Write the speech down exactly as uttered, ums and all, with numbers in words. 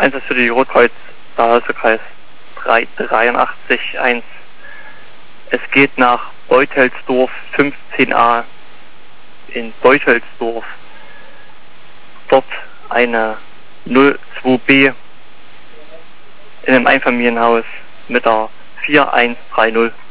Einsatz für die Rotkreuz, Dahlhauser-Kreis drei dreiundachtzig eins. Es geht nach Beutelsdorf fünfzehn a in Beutelsdorf. Dort eine null zwei b in einem Einfamilienhaus mit der vier eins drei null.